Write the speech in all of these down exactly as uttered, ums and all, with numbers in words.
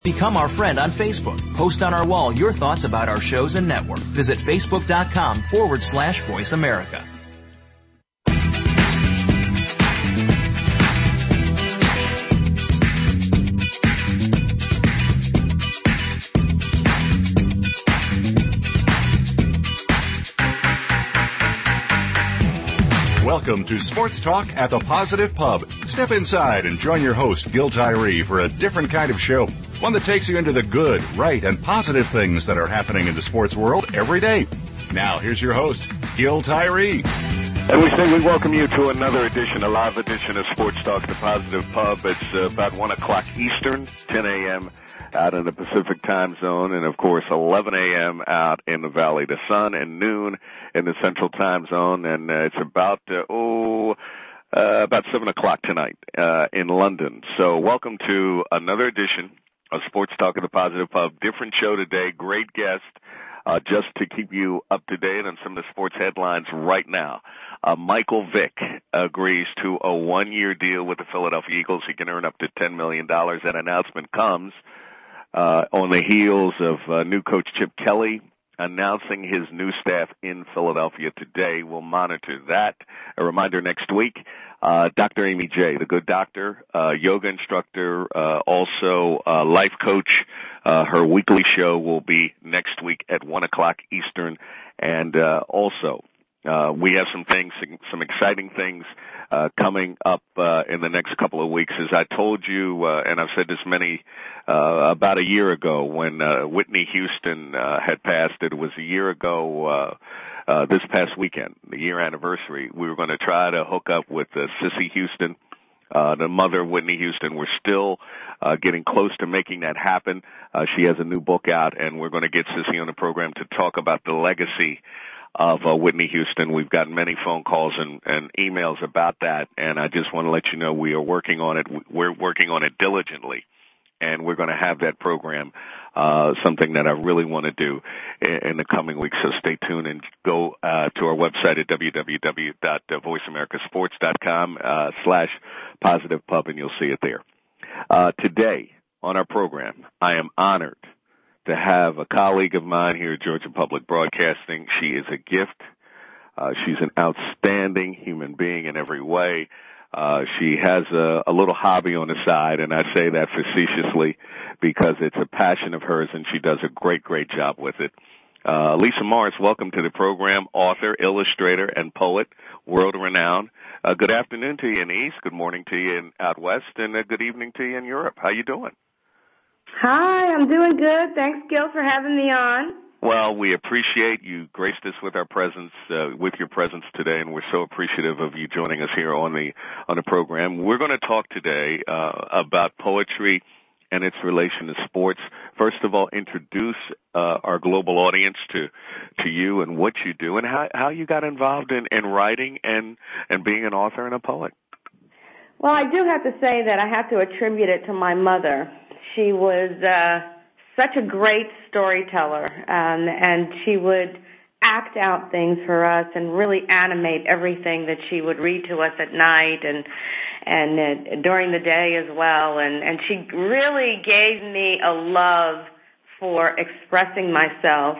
Become our friend on Facebook. Post on our wall your thoughts about our shows and network. Visit facebook.com forward slash Voice America. Welcome to Sports Talk at the Positive Pub. Step inside and join your host, Gil Tyree, for a different kind of show. One that takes you into the good, right, and positive things that are happening in the sports world every day. Now, here's your host, Gil Tyree. And we say we welcome you to another edition, a live edition of Sports Talk at the Positive Pub. It's uh, about one o'clock Eastern, ten a.m. out in the Pacific time zone, and, of course, eleven a.m. out in the Valley of the Sun, and noon in the Central time zone. And uh, it's about, uh, oh... Uh, about seven o'clock tonight uh, in London. So welcome to another edition of Sports Talk at the Positive Pub. Different show today, great guest, uh, just to keep you up to date on some of the sports headlines right now. Uh, Michael Vick agrees to a one-year deal with the Philadelphia Eagles. He can earn up to ten million dollars. That announcement comes uh, on the heels of uh, new coach Chip Kelly announcing his new staff in Philadelphia today. We'll monitor that. A reminder next week, uh, Doctor Amy J., the good doctor, uh, yoga instructor, uh, also uh, life coach. Uh, her weekly show will be next week at one o'clock Eastern. And uh, also, uh, we have some things, some exciting things uh, coming up uh, in the next couple of weeks. As I told you, uh, and I've said this many Uh, about a year ago when uh, Whitney Houston uh, had passed. It was a year ago uh, uh, this past weekend, the year anniversary. We were going to try to hook up with uh, Cissy Houston, uh, the mother of Whitney Houston. We're still uh, getting close to making that happen. Uh, she has a new book out, and we're going to get Cissy on the program to talk about the legacy of uh, Whitney Houston. We've gotten many phone calls and, and emails about that, and I just want to let you know we are working on it. We're working on it diligently. And we're going to have that program, uh, something that I really want to do in, in the coming weeks. So stay tuned and go uh, to our website at w w w dot voice america sports dot com uh, slash positive pub, and you'll see it there. Uh, today on our program, I am honored to have a colleague of mine here at Georgia Public Broadcasting. She is a gift. Uh, she's an outstanding human being in every way. Uh, she has a, a little hobby on the side, and I say that facetiously because it's a passion of hers, and she does a great, great job with it. Uh, Lisa Morris, welcome to the program, author, illustrator, and poet, world-renowned. Uh, good afternoon to you in the East, good morning to you in out West, and uh, good evening to you in Europe. How you doing? Hi, I'm doing good. Thanks, Gil, for having me on. Well, we appreciate you graced us with our presence, uh, with your presence today, and we're so appreciative of you joining us here on the on the program. We're going to talk today uh, about poetry and its relation to sports. First of all, introduce uh, our global audience to to you and what you do and how how you got involved in, in writing and and being an author and a poet. Well, I do have to say that I have to attribute it to my mother. She was uh, such a great storyteller, um, and she would act out things for us and really animate everything that she would read to us at night and and uh, during the day as well. And, and she really gave me a love for expressing myself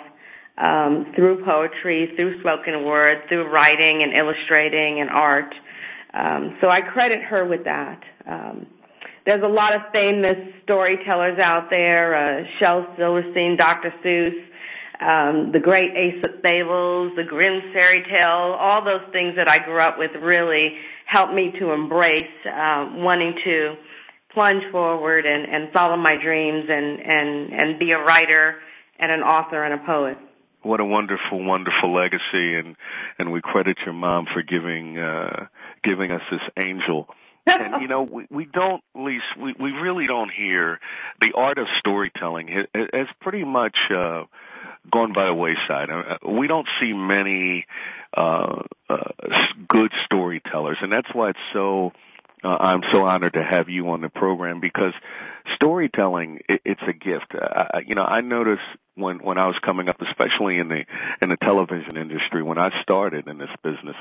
um, through poetry, through spoken word, through writing and illustrating and art. Um, so I credit her with that. Um, There's a lot of famous storytellers out there, uh, Shel Silverstein, Doctor Seuss, um, the great Aesop Fables, the Grimm's Fairy Tale, all those things that I grew up with really helped me to embrace uh, wanting to plunge forward and, and follow my dreams and, and, and be a writer and an author and a poet. What a wonderful, wonderful legacy, and, and we credit your mom for giving uh, giving us this angel. And, you know, we, we don't, Lise, we, we really don't hear the art of storytelling has, has pretty much uh, gone by the wayside. We don't see many uh, uh, good storytellers, and that's why it's so, uh, I'm so honored to have you on the program, because storytelling, it, it's a gift. Uh, you know, I noticed when, when I was coming up, especially in the, in the television industry, when I started in this business,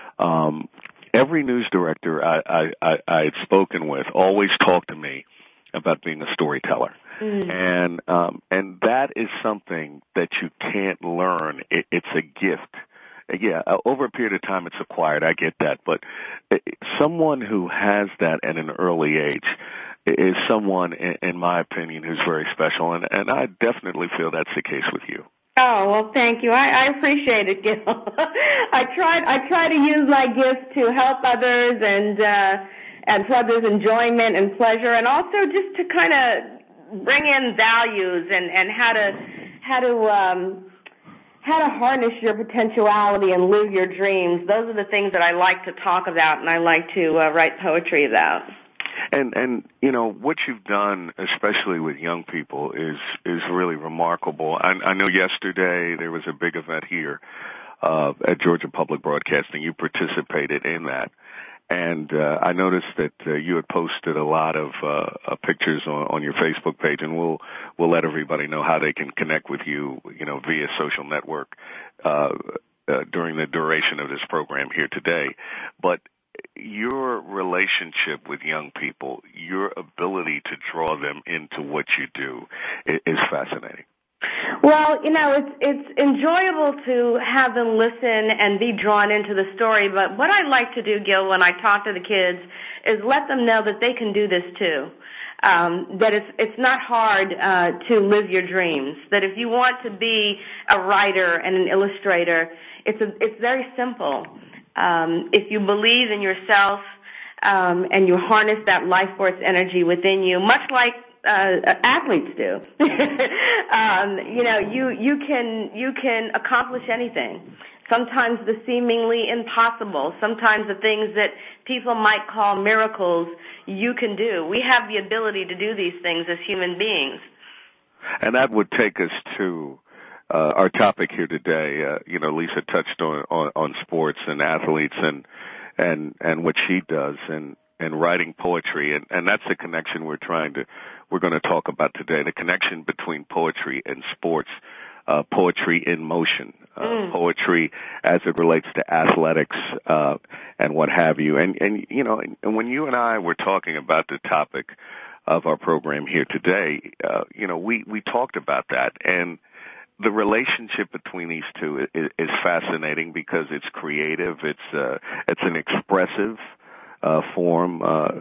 um, every news director I, I, I, I had spoken with always talked to me about being a storyteller. Mm. And um, and that is something that you can't learn. It, it's a gift. Yeah, over a period of time it's acquired, I get that. But someone who has that at an early age is someone, in my opinion, who's very special. And, and I definitely feel that's the case with you. Oh, well, thank you. I, I appreciate it, Gil. I tried, I try to use my gifts to help others and, uh, and to others' enjoyment and pleasure, and also just to kind of bring in values and, and how to, how to, um, how to harness your potentiality and live your dreams. Those are the things that I like to talk about and I like to uh, write poetry about. And, and, you know, what you've done, especially with young people, is, is really remarkable. I, I know yesterday there was a big event here, uh, at Georgia Public Broadcasting. You participated in that. And, uh, I noticed that, uh, you had posted a lot of, uh, uh, pictures on, on your Facebook page, and we'll, we'll let everybody know how they can connect with you, you know, via social network, uh, uh during the duration of this program here today. But, your relationship with young people, your ability to draw them into what you do is fascinating. Well, you know, it's it's enjoyable to have them listen and be drawn into the story, but what I like to do, Gil, when I talk to the kids is let them know that they can do this too. Um, that it's it's not hard uh, to live your dreams. That if you want to be a writer and an illustrator, it's a, it's very simple. Um, if you believe in yourself um, and you harness that life force energy within you, much like uh, athletes do, um, you know, you you can you can accomplish anything. Sometimes the seemingly impossible, sometimes the things that people might call miracles, you can do. We have the ability to do these things as human beings. And that would take us to Uh, our topic here today. Uh, you know, Lisa touched on, on, on sports and athletes and, and, and what she does and, and writing poetry. And, and that's the connection we're trying to, we're going to talk about today, the connection between poetry and sports, uh, poetry in motion, uh, mm. poetry as it relates to athletics, uh, and what have you. And, and, you know, and when you and I were talking about the topic of our program here today, uh, you know, we, we talked about that, and the relationship between these two is, is fascinating because it's creative. It's uh, it's an expressive uh, form uh,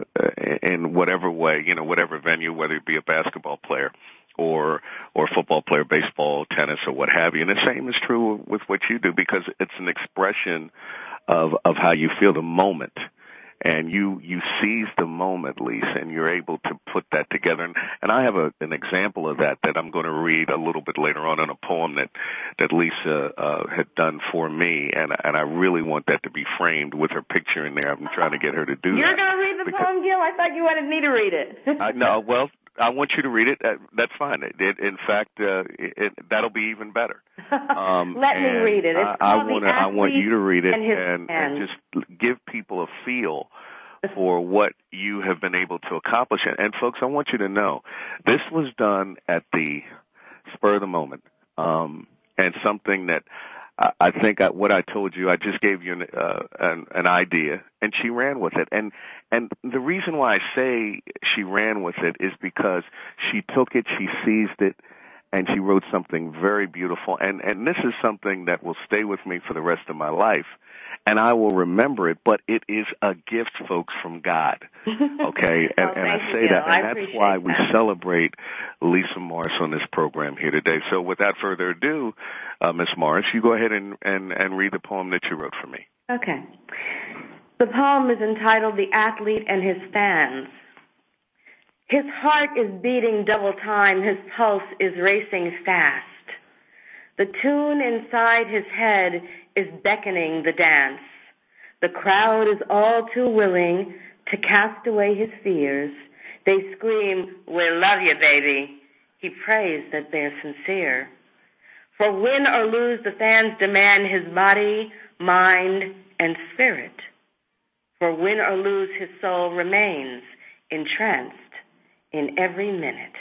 in whatever way, you know, whatever venue, whether it be a basketball player or or football player, baseball, tennis, or what have you. And the same is true with what you do because it's an expression of of how you feel the moment. And you, you seize the moment, Lisa, and you're able to put that together. And, and I have a, an example of that that I'm going to read a little bit later on in a poem that, that Lisa, uh, had done for me. And, and I really want that to be framed with her picture in there. I'm trying to get her to do you're that. You're going to read the because, poem, Gil? I thought you wanted me to read it. I, no, well, I want you to read it. Uh, that's fine. It, it, in fact, uh, it, it, that'll be even better. Um, Let me read it. It's I, I want I want you to read it and, and, and just give people a feel for what you have been able to accomplish. And, and folks, I want you to know this was done at the spur of the moment, um, and something that I, I think I, what I told you, I just gave you an, uh, an, an idea, and she ran with it. And and the reason why I say she ran with it is because she took it, she seized it, and she wrote something very beautiful. And, and this is something that will stay with me for the rest of my life, and I will remember it. But it is a gift, folks, from God. Okay? And, well, and I say you, that, and I that's why that. we celebrate Lisa Morris on this program here today. So without further ado, uh, Miss Morris, you go ahead and, and, and read the poem that you wrote for me. Okay. The poem is entitled The Athlete and His Fans. His heart is beating double time. His pulse is racing fast. The tune inside his head is beckoning the dance. The crowd is all too willing to cast away his fears. They scream, "We love you, baby." He prays that they're sincere. For win or lose, the fans demand his body, mind, and spirit. For win or lose, his soul remains entranced in every minute.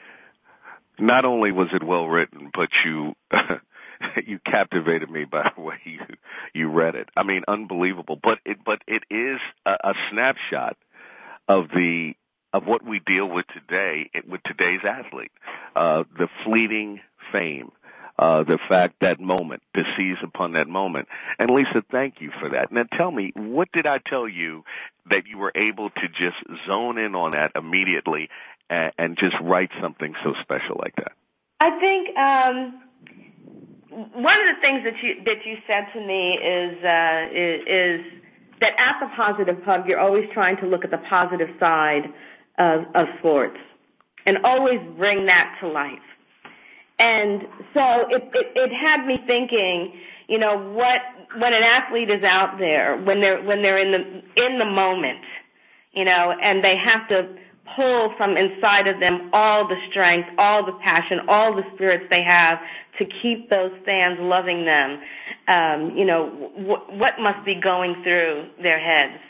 Not only was it well written, but you you captivated me by the way you you read it. I mean, unbelievable. But it but it is a, a snapshot of the of what we deal with today with today's athlete, uh, the fleeting fame, uh, the fact that moment, to seize upon that moment. And Lisa, thank you for that. Now tell me, what did I tell you that you were able to just zone in on that immediately and, and just write something so special like that? I think um, one of the things that you that you said to me is, uh, is is that at the Positive Pub, you're always trying to look at the positive side of, of sports and always bring that to life. And so it, it, it had me thinking, you know, what when an athlete is out there, when they're when they're in the in the moment, you know, and they have to pull from inside of them all the strength, all the passion, all the spirits they have to keep those fans loving them. Um, you know, w- what must be going through their heads?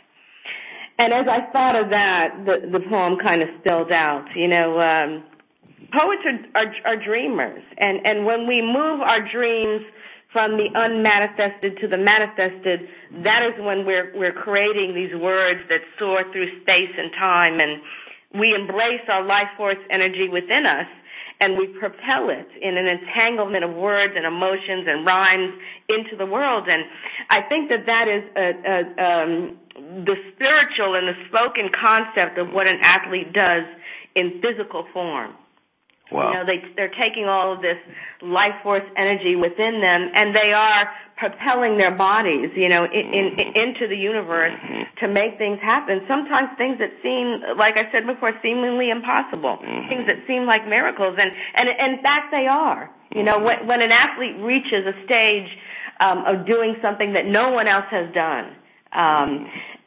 And as I thought of that, the, the poem kind of spilled out. You know, um, poets are, are, are dreamers, and, and when we move our dreams from the unmanifested to the manifested, that is when we're we're creating these words that soar through space and time, and we embrace our life force energy within us, and we propel it in an entanglement of words and emotions and rhymes into the world. And I think that that is a, a, um, the spiritual and the spoken concept of what an athlete does in physical form. Wow. You know, they, they're taking all of this life force energy within them, and they are propelling their bodies, you know, in, in, into the universe to make things happen. Sometimes things that seem, like I said before, seemingly impossible, things that seem like miracles, and, and in fact they are. You know, when, when an athlete reaches a stage um, of doing something that no one else has done, um,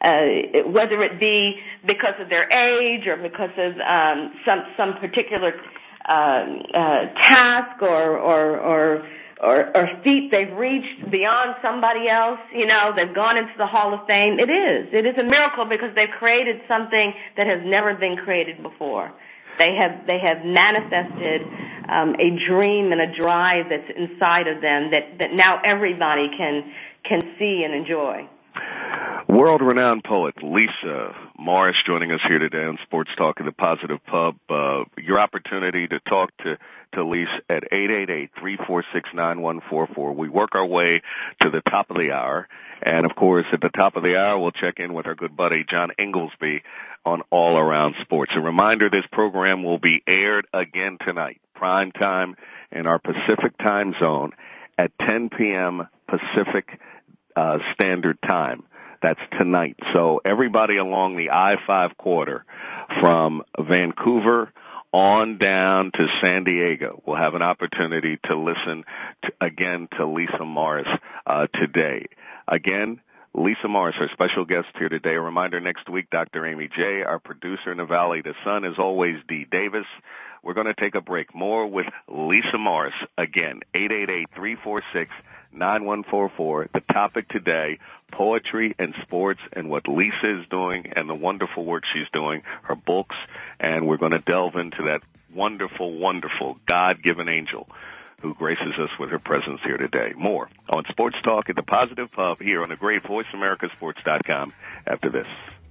uh, whether it be because of their age or because of um, some some particular Uh, uh, task or or, or or or feat they've reached beyond somebody else, you know, they've gone into the Hall of Fame. It is. It is a miracle because they've created something that has never been created before. They have they have manifested um, a dream and a drive that's inside of them that, that now everybody can can see and enjoy. World-renowned poet Lisa Morris joining us here today on Sports Talk at the Positive Pub. Uh, your opportunity to talk to, to Lisa at eight eight eight, three four six, nine one four four. We work our way to the top of the hour. And, of course, at the top of the hour, we'll check in with our good buddy John Inglesby on All Around Sports. A reminder, this program will be aired again tonight, prime time in our Pacific time zone at ten p.m. Pacific uh, Standard Time. That's tonight. So everybody along the I five corridor from Vancouver on down to San Diego will have an opportunity to listen to, again to Lisa Morris uh, today. Again, Lisa Morris, our special guest here today. A reminder, next week, Doctor Amy J., our producer in the Valley of the Sun, as always, Dee Davis. We're going to take a break. More with Lisa Morris. Again, eight eight eight, three four six, nine one four four. The topic today, poetry and sports and what Lisa is doing and the wonderful work she's doing, her books, and we're going to delve into that wonderful, wonderful God-given angel who graces us with her presence here today. More on Sports Talk at the Positive Pub here on the great voice america sports dot com after this.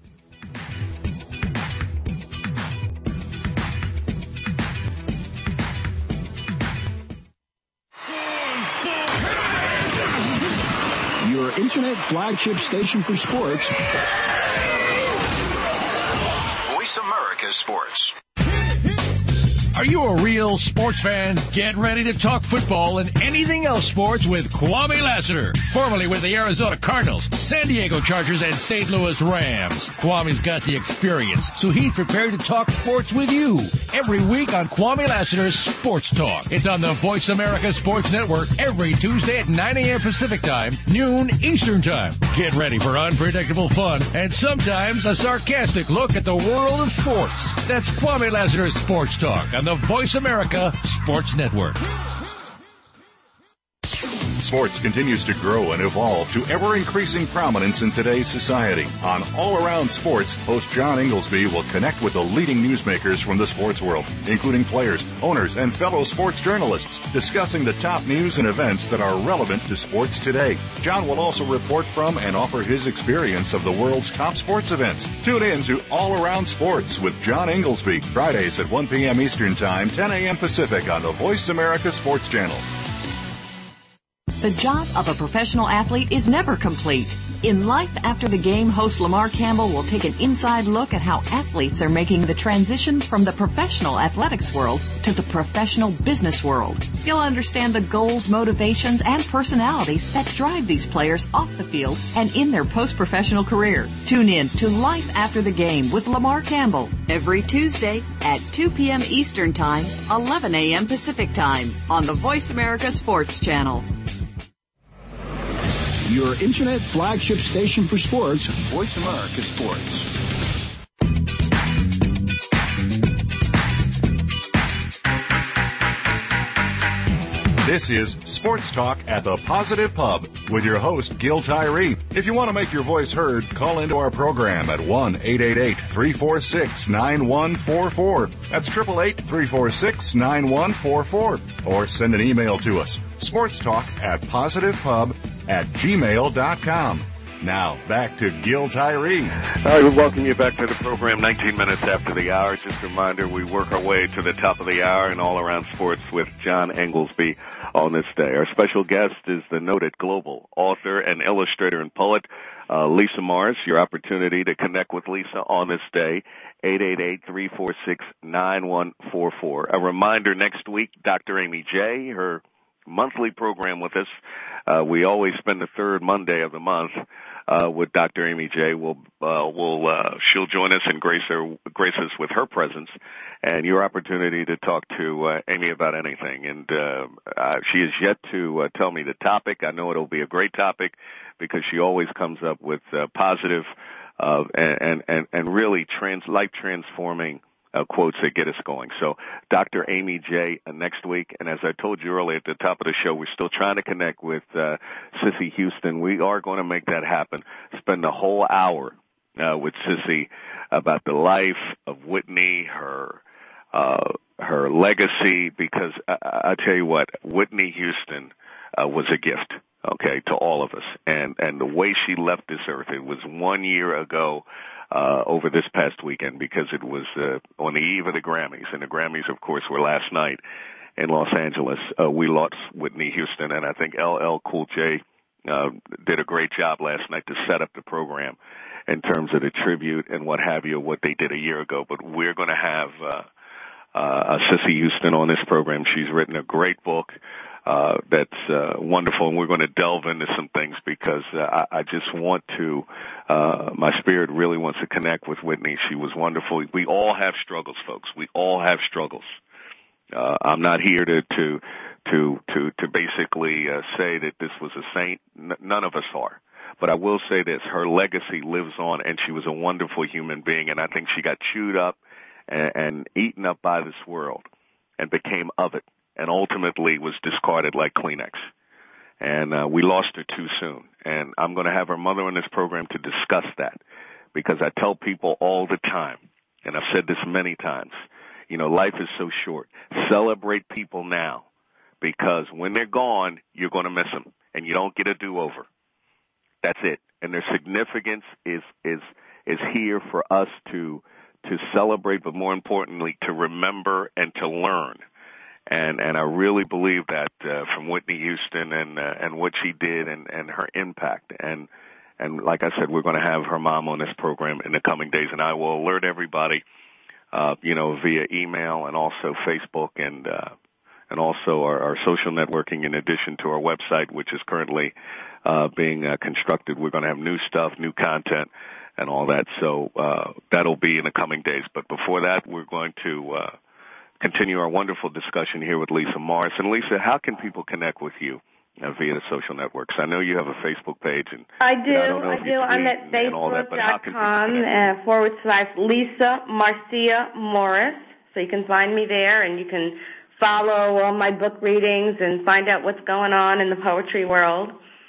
Your internet flagship station for sports. Voice America Sports. Are you a real sports fan? Get ready to talk football and anything else sports with Kwame Lassiter, formerly with the Arizona Cardinals, San Diego Chargers, and Saint Louis Rams. Kwame's got the experience, so he's prepared to talk sports with you every week on Kwame Lassiter's Sports Talk. It's on the Voice America Sports Network every Tuesday at nine a.m. Pacific Time, noon Eastern Time. Get ready for unpredictable fun and sometimes a sarcastic look at the world of sports. That's Kwame Lassiter's Sports Talk on the Voice America Sports Network. Sports continues to grow and evolve to ever-increasing prominence in today's society. On All Around Sports, host John Inglesby will connect with the leading newsmakers from the sports world, including players, owners, and fellow sports journalists, discussing the top news and events that are relevant to sports today. John will also report from and offer his experience of the world's top sports events. Tune in to All Around Sports with John Inglesby, Fridays at one p.m. Eastern Time, ten a.m. Pacific on the Voice America Sports Channel. The job of a professional athlete is never complete. In Life After the Game, host Lamar Campbell will take an inside look at how athletes are making the transition from the professional athletics world to the professional business world. You'll understand the goals, motivations, and personalities that drive these players off the field and in their post-professional career. Tune in to Life After the Game with Lamar Campbell every Tuesday at two p.m. Eastern Time, eleven a.m. Pacific Time on the Voice America Sports Channel. Your internet flagship station for sports, Voice America Sports. This is Sports Talk at the Positive Pub with your host, Gil Tyree. If you want to make your voice heard, call into our program at one eight eight eight, three four six, nine one four four. That's eight eight eight, three four six, nine one four four. Or send an email to us, sportstalk at positivepub at gmail dot com. Now, back to Gil Tyree. All right, we welcome you back to the program nineteen minutes after the hour. Just a reminder, we work our way to the top of the hour and All Around Sports with John Inglesby on this day. Our special guest is the noted global author and illustrator and poet, uh, Lisa Morris. Your opportunity to connect with Lisa on this day, eight eight eight, three four six, nine one four four. A reminder, next week, Doctor Amy J., her monthly program with us. Uh, we always spend the third Monday of the month uh, with Doctor Amy J. We'll, uh, we'll, uh, she'll join us and grace, her, grace us with her presence and your opportunity to talk to uh, Amy about anything. And uh, uh, she is yet to uh, tell me the topic. I know it'll be a great topic because she always comes up with uh, positive uh, and, and, and really trans, life-transforming Uh, quotes that get us going. So Doctor Amy J. Uh, next week. And as I told you earlier at the top of the show, we're still trying to connect with uh, Sissy Houston. We are going to make that happen. Spend the whole hour uh, with Sissy about the life of Whitney, her uh, her legacy, because I, I tell you what, Whitney Houston uh, was a gift, okay, to all of us. And, and the way she left this earth, it was one year ago Uh, over this past weekend because it was uh, on the eve of the Grammys. And the Grammys, of course, were last night in Los Angeles. Uh, we lost Whitney Houston, and I think L L Cool J uh, did a great job last night to set up the program in terms of the tribute and what have you, what they did a year ago. But we're going to have uh, uh, Sissy Houston on this program. She's written a great book. Uh, that's uh, wonderful, and we're going to delve into some things because uh, I, I just want to, uh, my spirit really wants to connect with Whitney. She was wonderful. We all have struggles, folks. We all have struggles. Uh, I'm not here to, to, to, to, to basically uh, say that this was a saint. N- none of us are. But I will say this, her legacy lives on, and she was a wonderful human being, and I think she got chewed up and, and eaten up by this world and became of it, and ultimately was discarded like Kleenex. And uh, we lost her too soon. And I'm going to have her mother on this program to discuss that because I tell people all the time, and I've said this many times, you know, life is so short. Celebrate people now because when they're gone, you're going to miss them, and you don't get a do-over. That's it. And their significance is is is here for us to to celebrate, but more importantly, to remember and to learn. And, and I really believe that, uh, from Whitney Houston and, uh, and what she did and, and her impact. And, and like I said, we're going to have her mom on this program in the coming days. And I will alert everybody, uh, you know, via email and also Facebook and, uh, and also our, our social networking in addition to our website, which is currently, uh, being uh, constructed. We're going to have new stuff, new content and all that. So, uh, that'll be in the coming days. But before that, we're going to, uh, continue our wonderful discussion here with Lisa Morris. And Lisa, how can people connect with you uh, via the social networks? I know you have a Facebook page. And I do. and I, I do. I'm at facebook dot com uh, forward slash Lisa Marcia Morris. So you can find me there, and you can follow all my book readings and find out what's going on in the poetry world.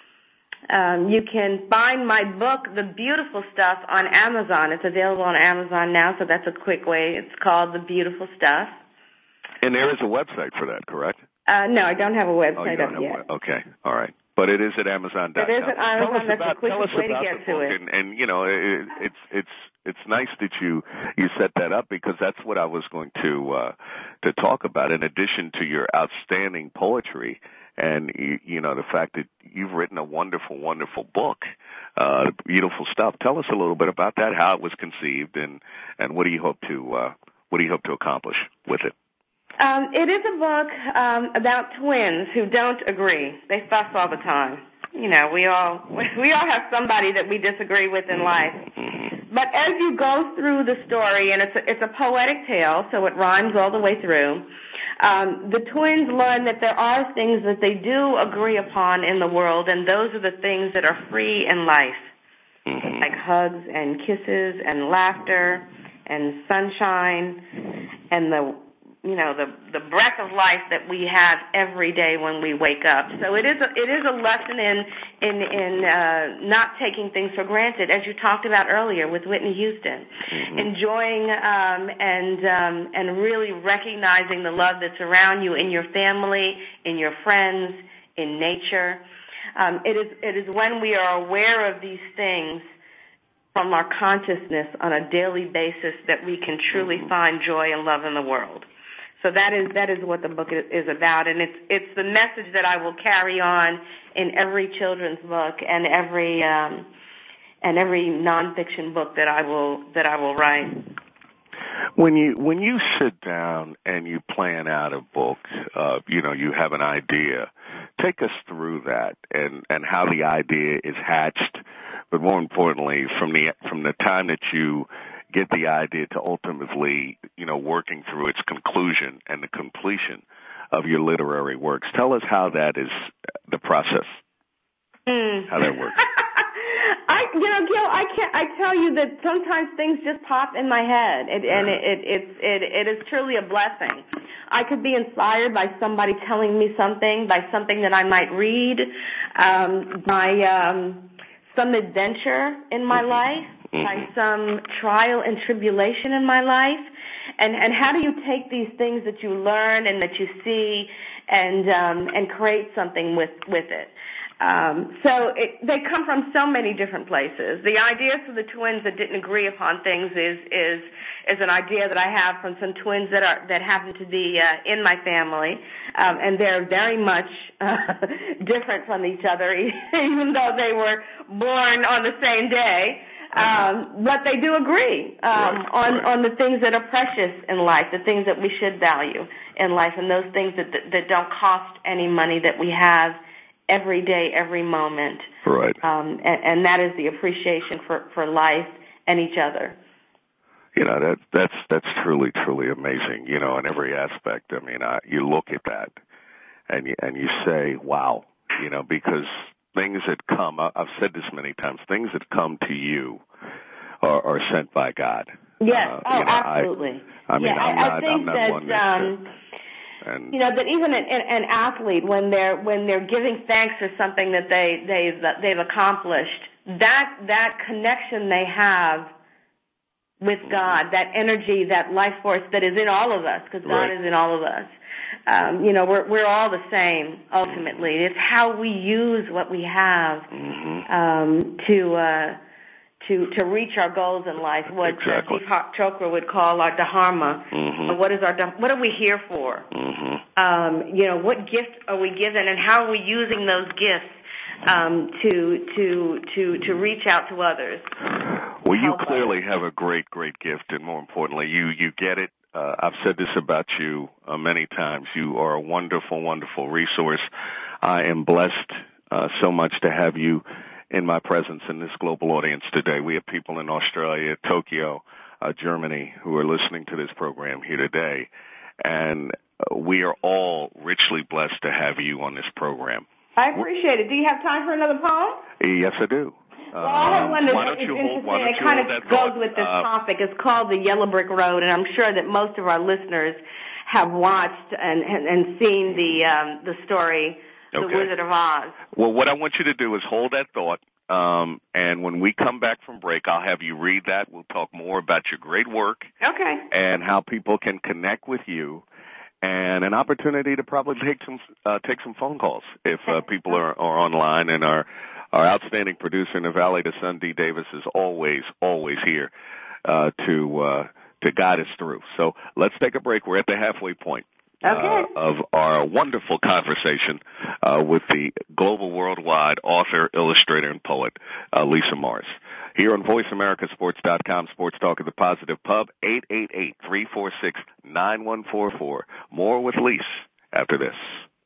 Um, you can find my book, The Beautiful Stuff, on Amazon. It's available on Amazon now, so that's a quick way. It's called The Beautiful Stuff. And there is a website for that, correct? Uh, no, I don't have a website oh, you don't up have yet. A, okay, all right. But it is at Amazon dot com. It is at Amazon. That's about, the quickest way to get to it. And, and you know, it, it's it's it's nice that you you set that up, because that's what I was going to uh, to talk about. In addition to your outstanding poetry, and you, you know the fact that you've written a wonderful, wonderful book, uh, beautiful stuff. Tell us a little bit about that, how it was conceived, and and what do you hope to uh, what do you hope to accomplish with it? Um, it is a book um, about twins who don't agree. They fuss all the time. You know, we all we all have somebody that we disagree with in life. But as you go through the story, and it's a, it's a poetic tale, so it rhymes all the way through, um, the twins learn that there are things that they do agree upon in the world, and those are the things that are free in life, mm-hmm. like hugs and kisses and laughter and sunshine and the you know, the, the breath of life that we have every day when we wake up. So it is a, it is a lesson in, in, in, uh, not taking things for granted, as you talked about earlier with Whitney Houston. Mm-hmm. Enjoying, um, and, um, and really recognizing the love that's around you in your family, in your friends, in nature. Um, it is, it is when we are aware of these things from our consciousness on a daily basis that we can truly mm-hmm. find joy and love in the world. So that is that is what the book is about, and it's it's the message that I will carry on in every children's book and every um, and every nonfiction book that I will that I will write. When you when you sit down and you plan out a book, uh, you know you have an idea. Take us through that and, and how the idea is hatched, but more importantly, from the from the time that you get the idea to ultimately, you know, working through its conclusion and the completion of your literary works. Tell us how that is, the process, mm. how that works. I, you know, Gil, I can't. I tell you that sometimes things just pop in my head, and, and it, it, it's it, it is truly a blessing. I could be inspired by somebody telling me something, by something that I might read, um, by um, some adventure in my life. By some trial and tribulation in my life, and and how do you take these things that you learn and that you see, and um, and create something with with it? Um, so it, they come from so many different places. The idea for the twins that didn't agree upon things is is is an idea that I have from some twins that are that happen to be uh, in my family, um, and they're very much uh, different from each other, even though they were born on the same day. Um, but they do agree um, right, on right. on the things that are precious in life, the things that we should value in life, and those things that that, that don't cost any money, that we have every day, every moment. Right. Um, and, and that is the appreciation for, for life and each other. You know, that that's that's truly truly amazing. You know, in every aspect. I mean, uh, you look at that and you, and you say, wow. You know, because things that come, I've said this many times, things that come to you are, are sent by God. Yes, uh, oh, you know, absolutely. I, I mean, yeah, I'm I, not, I think I'm not that, one that, um, and, you know, that even an, an athlete, when they're when they're giving thanks for something that they they've that they've accomplished, that that connection they have with God, that energy, that life force that is in all of us, because God right. is in all of us. Um, you know, we're we're all the same ultimately. It's how we use what we have mm-hmm. um, to uh, to to reach our goals in life. What exactly. uh, Deepak Chopra would call our dharma. Mm-hmm. What is our what are we here for? Mm-hmm. Um, you know, what gifts are we given, and how are we using those gifts um, to to to to reach out to others? Well, you clearly have a great, great gift, and more importantly, you you get it. Uh, I've said this about you uh, many times. You are a wonderful, wonderful resource. I am blessed uh, so much to have you in my presence in this global audience today. We have people in Australia, Tokyo, uh, Germany, who are listening to this program here today, and uh, we are all richly blessed to have you on this program. I appreciate it. Do you have time for another poem? Yes, I do. Well, I have one why that don't is you hold, why interesting. don't It you kind hold of that goes thought? with this Uh, topic. It's called The Yellow Brick Road, and I'm sure that most of our listeners have watched and, and, and seen the um, the story, The Okay. Wizard of Oz. Well, what I want you to do is hold that thought, um, and when we come back from break, I'll have you read that. We'll talk more about your great work Okay. and how people can connect with you, and an opportunity to probably take some uh, take some phone calls if uh, people are, are online. And our our outstanding producer in the Valley, the Sun, D. Davis, is always always here uh, to uh, to guide us through. So let's take a break. We're at the halfway point. Okay. Uh, of our wonderful conversation uh, with the global, worldwide author, illustrator, and poet, uh, Lisa Morris. Here on voice america sports dot com, Sports Talk of the Positive Pub, eight eight eight, three four six, nine one four four. More with Lisa after this.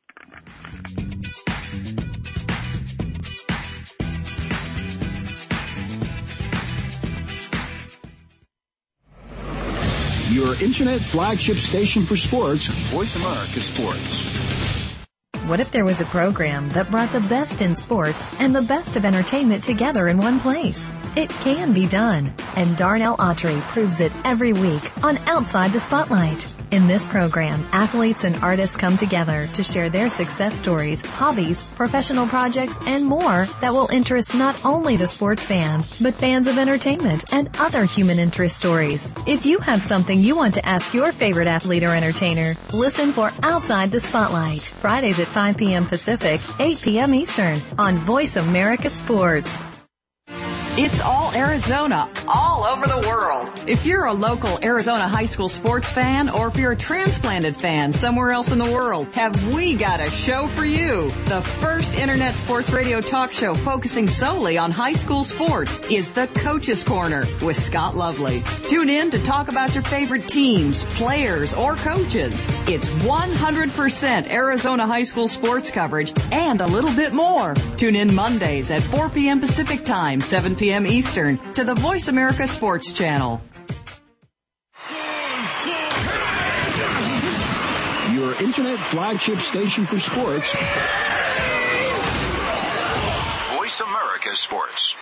Your internet flagship station for sports, Voice America Sports. What if there was a program that brought the best in sports and the best of entertainment together in one place? It can be done, and Darnell Autry proves it every week on Outside the Spotlight. In this program, athletes and artists come together to share their success stories, hobbies, professional projects, and more that will interest not only the sports fan, but fans of entertainment and other human interest stories. If you have something you want to ask your favorite athlete or entertainer, listen for Outside the Spotlight, Fridays at five p.m. Pacific, eight p.m. Eastern, on Voice America Sports. It's all Arizona, all over the world. If you're a local Arizona high school sports fan, or if you're a transplanted fan somewhere else in the world, have we got a show for you. The first internet sports radio talk show focusing solely on high school sports is The Coach's Corner with Scott Lovely. Tune in to talk about your favorite teams, players, or coaches. It's one hundred percent Arizona high school sports coverage and a little bit more. Tune in Mondays at four p.m. Pacific Time, seven p.m. Eastern to the Voice America Sports Channel. Your internet flagship station for sports, Voice America Sports.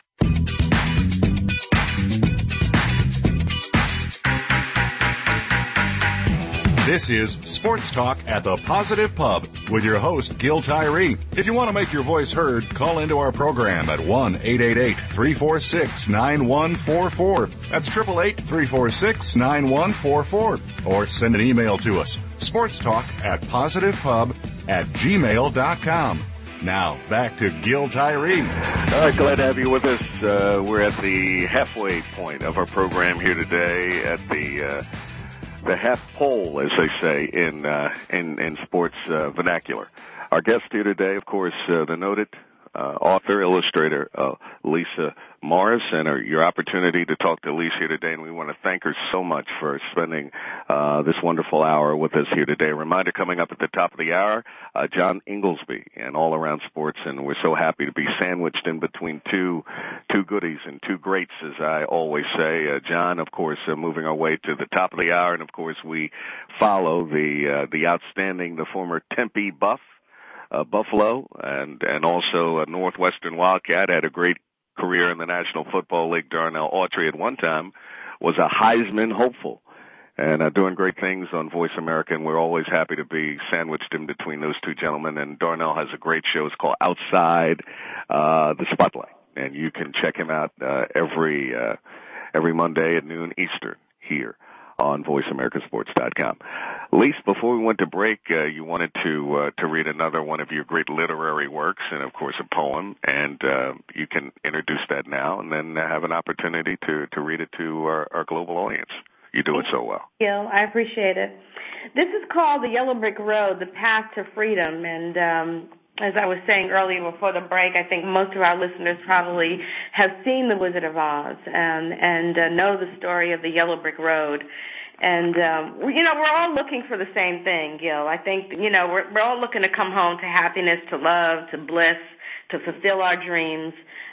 This is Sports Talk at the Positive Pub with your host, Gil Tyree. If you want to make your voice heard, call into our program at one eight eight eight, three four six, nine one four four. That's eight eight eight, three four six, nine one four four. Or send an email to us, sportstalk at positivepub at gmail dot com. Now, back to Gil Tyree. All right, glad to have you with us. Uh, we're at the halfway point of our program here today at the... Uh, The half pole, as they say in uh, in, in sports uh, vernacular. Our guest here today, of course, uh, the noted uh, author, illustrator, uh, Lisa Morris, and our, your opportunity to talk to Lisa here today. And we want to thank her so much for spending uh, this wonderful hour with us here today. A reminder coming up at the top of the hour, uh, John Inglesby and All Around Sports, and we're so happy to be sandwiched in between two two goodies and two greats, as I always say. Uh, John, of course, uh, moving our way to the top of the hour, and of course we follow the uh, the outstanding, the former Tempe Buff, uh, Buffalo, and and also a Northwestern Wildcat, had a great career in the National Football League. Darnell Autry at one time was a Heisman hopeful, and uh, doing great things on Voice America, and we're always happy to be sandwiched in between those two gentlemen. And Darnell has a great show. It's called Outside uh, the Spotlight, and you can check him out uh, every uh, every Monday at noon Eastern here on voice america sports dot com. Lisa, before we went to break, uh, you wanted to uh, to read another one of your great literary works, and of course a poem, and uh, you can introduce that now, and then have an opportunity to, to read it to our, our global audience. You do it so well. Gil, I appreciate it. This is called The Yellow Brick Road, The Path to Freedom, and um, as I was saying earlier before the break, I think most of our listeners probably have seen The Wizard of Oz and, and uh, know the story of the Yellow Brick Road. And, um, you know, we're all looking for the same thing, Gil. I think, you know, we're, we're all looking to come home to happiness, to love, to bliss, to fulfill our dreams.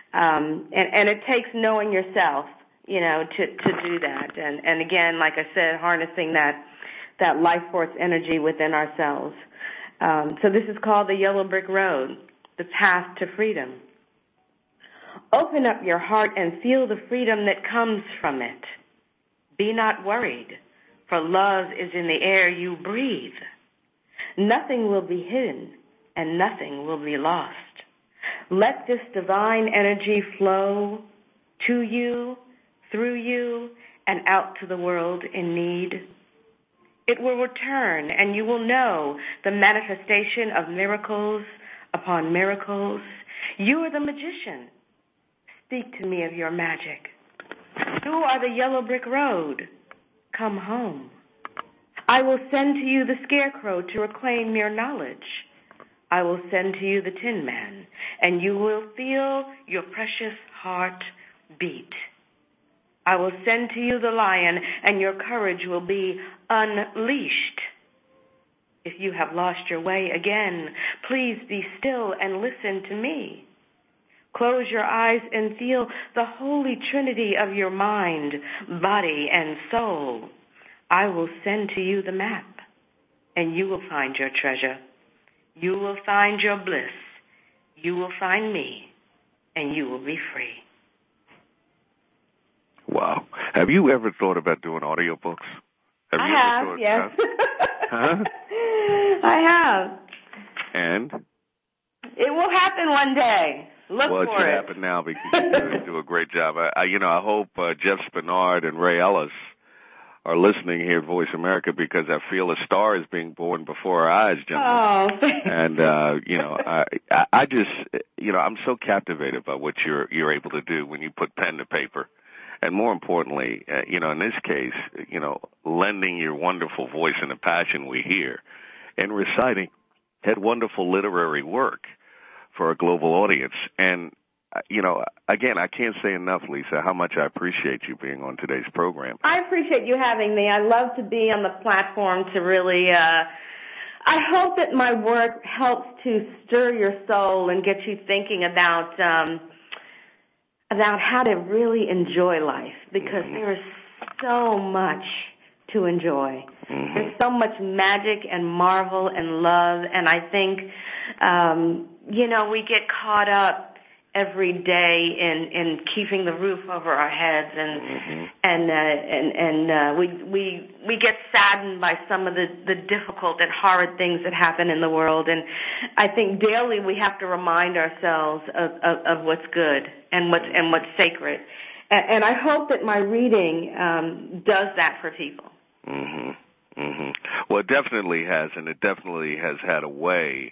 Um, and, and it takes knowing yourself, you know, to, to do that. And, and again, like I said, harnessing that, that life force energy within ourselves. Um, so this is called The Yellow Brick Road, The Path to Freedom. Open up your heart and feel the freedom that comes from it. Be not worried, for love is in the air you breathe. Nothing will be hidden, and nothing will be lost. Let this divine energy flow to you, through you, and out to the world in need. It will return, and you will know the manifestation of miracles upon miracles. You are the magician. Speak to me of your magic. You are the yellow brick road. Come home. I will send to you the scarecrow to reclaim your knowledge. I will send to you the Tin Man, and you will feel your precious heart beat. I will send to you the lion, and your courage will be unleashed. If you have lost your way again, please be still and listen to me. Close your eyes and feel the holy trinity of your mind, body, and soul. I will send to you the map, and you will find your treasure. You will find your bliss. You will find me, and you will be free. Wow. Have you ever thought about doing audiobooks? Have I you have, ever thought, yes. Huh? I have. And? It will happen one day. Look well, it for should it. happen now because you do, do a great job. I, I, you know, I hope uh, Jeff Spinard and Ray Ellis are listening here at Voice America because I feel a star is being born before our eyes, gentlemen. Oh, and uh, you know, I, I, I just, you know, I'm so captivated by what you're you're able to do when you put pen to paper. And more importantly, uh, you know, in this case, you know, lending your wonderful voice and the passion we hear and reciting that wonderful literary work for a global audience. And, uh, you know, again, I can't say enough, Lisa, how much I appreciate you being on today's program. I appreciate you having me. I love to be on the platform to really, uh, I hope that my work helps to stir your soul and get you thinking about, um, about how to really enjoy life, because mm-hmm. there is so much to enjoy. Mm-hmm. There's so much magic and marvel and love, and I think, um, you know, we get caught up every day in, in keeping the roof over our heads, and mm-hmm. and uh, and and uh, we we we get saddened by some of the, the difficult and horrid things that happen in the world. And I think daily we have to remind ourselves of, of, of what's good and what's and what's sacred. And, and I hope that my reading um, does that for people. Mm-hmm. Mm-hmm. Well, it definitely has, and it definitely has had a way,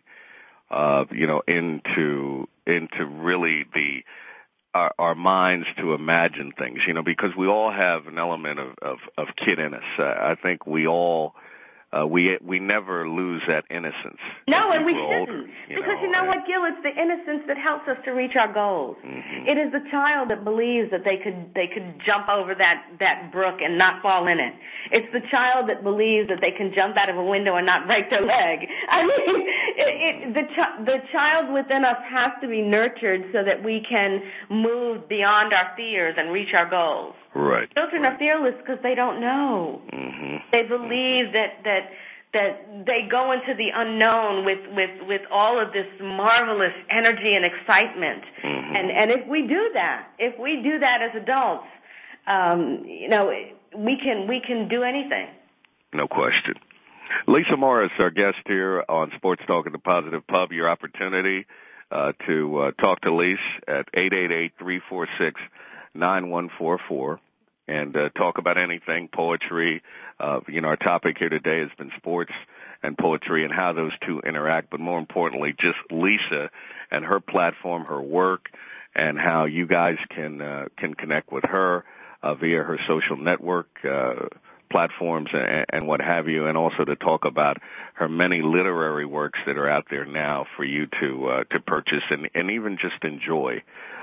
uh, you know, into into really the our, our minds to imagine things, you know, because we all have an element of, of, of kid in us. Uh, I think we all uh, we we never lose that innocence. No, and we shouldn't, older, you because know, you know and, what, Gil? It's the innocence that helps us to reach our goals. Mm-hmm. It is the child that believes that they could they could jump over that that brook and not fall in it. It's the child that believes that they can jump out of a window and not break their leg. I mean, it, it, the ch- the child within us has to be nurtured so that we can move beyond our fears and reach our goals. Right. Children right. are fearless because they don't know. Mm-hmm. They believe that that that they go into the unknown with, with, with all of this marvelous energy and excitement. Mm-hmm. And and if we do that, if we do that as adults, um, you know, we can we can do anything. No question. Lisa Morris, our guest here on Sports Talk at the Positive Pub. Your opportunity uh, to uh, talk to Lisa at eight eight eight, three four six, nine one four four and uh, talk about anything, poetry. Uh, you know, our topic here today has been sports and poetry and how those two interact, but more importantly, just Lisa and her platform, her work, and how you guys can uh, can connect with her uh, via her social network uh, platforms and, and what have you, and also to talk about her many literary works that are out there now for you to uh, to purchase and, and even just enjoy.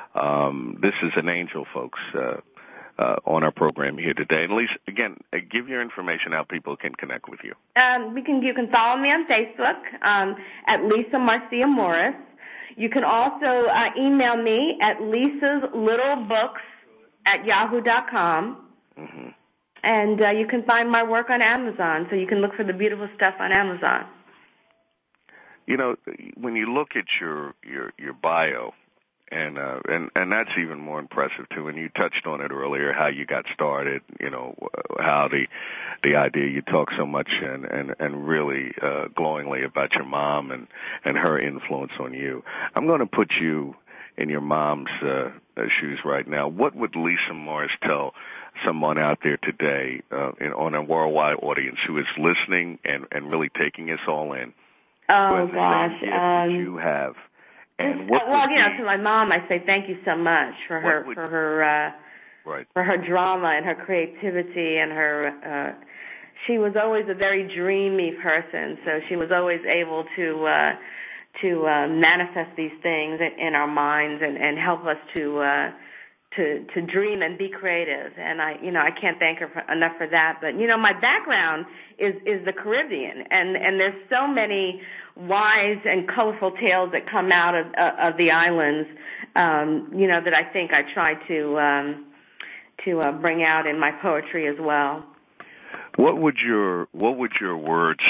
Um, this is an angel, folks, uh, uh, on our program here today. And Lisa, again, uh, give your information how people can connect with you. Um, we can you can follow me on Facebook um, at Lisa Marcia Morris. You can also uh, email me at Lisa's Little Books at yahoo dot com. Mm-hmm. And uh, you can find my work on Amazon, so you can look for the beautiful stuff on Amazon. You know, when you look at your, your, your bio And, uh, and, and that's even more impressive too. And you touched on it earlier, how you got started, you know, how the, the idea you talk so much and, and, and really, uh, glowingly about your mom and, and her influence on you. I'm going to put you in your mom's, uh, shoes right now. What would Lisa Morris tell someone out there today, uh, in, on a worldwide audience who is listening and, and really taking this all in? Oh gosh. Um, you have. And what well, you know, to my mom, I say thank you so much for her would, for her uh, right. for her drama and her creativity and her. Uh, she was always a very dreamy person, so she was always able to uh, to uh, manifest these things in, in our minds and, and help us to uh, to to dream and be creative. And I, you know, I can't thank her for, enough for that. But you know, my background is is the Caribbean, and and there's so many wise and colorful tales that come out of uh, of the islands, um, you know, that I think I try to um, to uh, bring out in my poetry as well. What would your what would your words